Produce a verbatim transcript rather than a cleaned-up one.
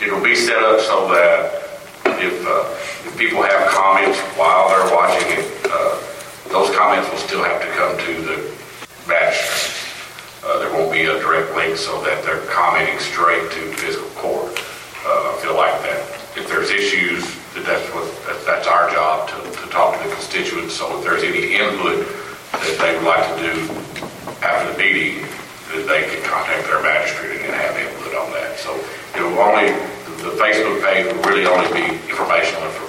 it'll be set up so that if, uh, if people have comments while they're watching it, uh, those comments will still have to come to the magistrate. Uh, there won't be a direct link so that they're commenting straight to fiscal court. Uh, I feel like that if there's issues, that that's what that, that's our job to, to talk to the constituents. So if there's any input that they would like to do after the meeting, that they can contact their magistrate and have input on that. So it will only, the Facebook page will really only be informational information.